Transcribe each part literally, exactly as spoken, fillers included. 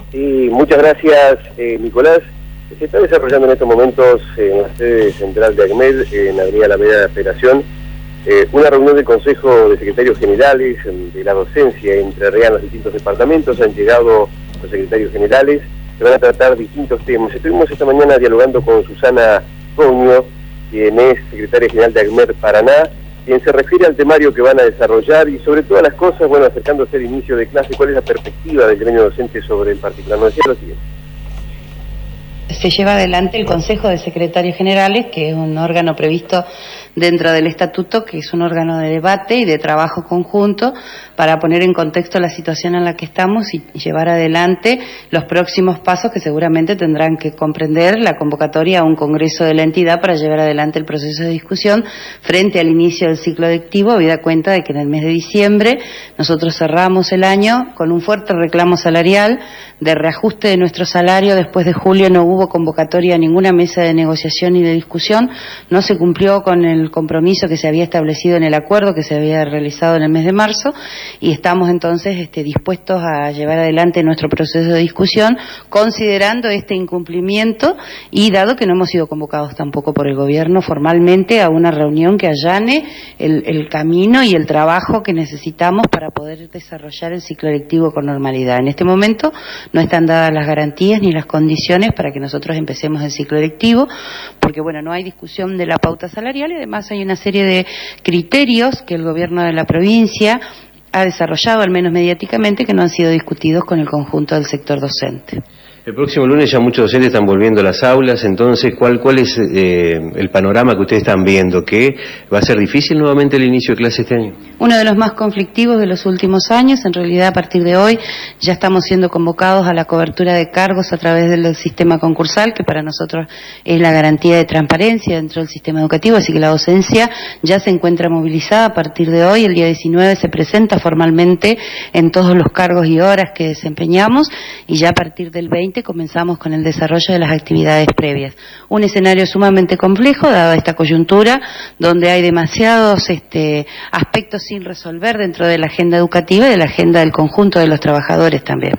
Sí, muchas gracias, eh, Nicolás. Se está desarrollando en estos momentos eh, en la sede central de ACMED, en Avenida Alameda de Operación, eh, una reunión del Consejo de Secretarios Generales de la docencia entre REA en los distintos departamentos. Han llegado los secretarios generales, se van a tratar distintos temas. Estuvimos esta mañana dialogando con Susana Coño, quien es secretaria general de ACMED Paraná, quien se refiere al temario que van a desarrollar y sobre todas las cosas, bueno, acercándose al inicio de clase, cuál es la perspectiva del gremio docente sobre el particular. Nos decía lo siguiente. Se lleva adelante el Consejo de Secretarios Generales, que es un órgano previsto dentro del estatuto, que es un órgano de debate y de trabajo conjunto para poner en contexto la situación en la que estamos y llevar adelante los próximos pasos que seguramente tendrán que comprender la convocatoria a un congreso de la entidad para llevar adelante el proceso de discusión frente al inicio del ciclo lectivo, habida cuenta de que en el mes de diciembre nosotros cerramos el año con un fuerte reclamo salarial de reajuste de nuestro salario. Después de julio no hubo convocatoria a ninguna mesa de negociación y de discusión, no se cumplió con el compromiso que se había establecido en el acuerdo que se había realizado en el mes de marzo, y estamos entonces este, dispuestos a llevar adelante nuestro proceso de discusión considerando este incumplimiento y dado que no hemos sido convocados tampoco por el gobierno formalmente a una reunión que allane el, el camino y el trabajo que necesitamos para poder desarrollar el ciclo lectivo con normalidad. En este momento no están dadas las garantías ni las condiciones para que nosotros empecemos el ciclo lectivo, porque bueno, no hay discusión de la pauta salarial y además hay una serie de criterios que el gobierno de la provincia ha desarrollado, al menos mediáticamente, que no han sido discutidos con el conjunto del sector docente. El próximo lunes ya muchos docentes están volviendo a las aulas, entonces, ¿cuál, cuál es eh, el panorama que ustedes están viendo? ¿Que va a ser difícil nuevamente el inicio de clase este año? Uno de los más conflictivos de los últimos años. En realidad, a partir de hoy ya estamos siendo convocados a la cobertura de cargos a través del sistema concursal, que para nosotros es la garantía de transparencia dentro del sistema educativo, así que la docencia ya se encuentra movilizada a partir de hoy. El día diecinueve se presenta formalmente en todos los cargos y horas que desempeñamos, y ya a partir del veinte comenzamos con el desarrollo de las actividades previas. Un escenario sumamente complejo, dada esta coyuntura, donde hay demasiados este, aspectos sin resolver dentro de la agenda educativa y de la agenda del conjunto de los trabajadores también.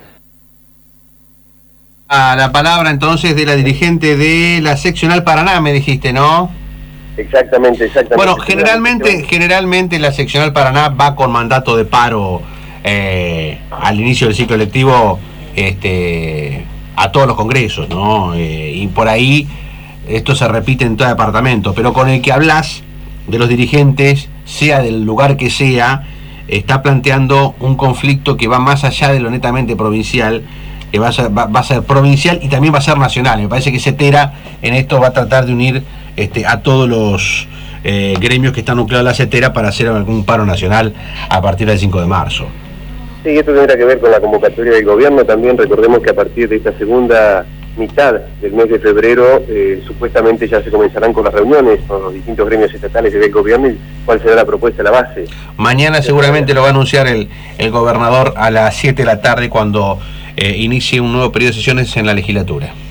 A la palabra entonces de la dirigente de la seccional Paraná, me dijiste, ¿no? Exactamente, exactamente. Bueno, generalmente, generalmente la seccional Paraná va con mandato de paro eh, al inicio del ciclo lectivo, este... a todos los congresos, ¿no? Eh, y por ahí esto se repite en todo departamento, pero con el que hablas de los dirigentes, sea del lugar que sea, está planteando un conflicto que va más allá de lo netamente provincial, que va a ser, va, va a ser provincial y también va a ser nacional. Me parece que CETERA en esto va a tratar de unir este, a todos los eh, gremios que están nucleados en la CETERA para hacer algún paro nacional a partir del cinco de marzo. Sí, esto tendrá que ver con la convocatoria del gobierno. También recordemos que a partir de esta segunda mitad del mes de febrero, eh, supuestamente ya se comenzarán con las reuniones con los distintos gremios estatales y del gobierno y cuál será la propuesta, la base. Mañana seguramente lo va a anunciar el, el gobernador a las siete de la tarde cuando eh, inicie un nuevo periodo de sesiones en la legislatura.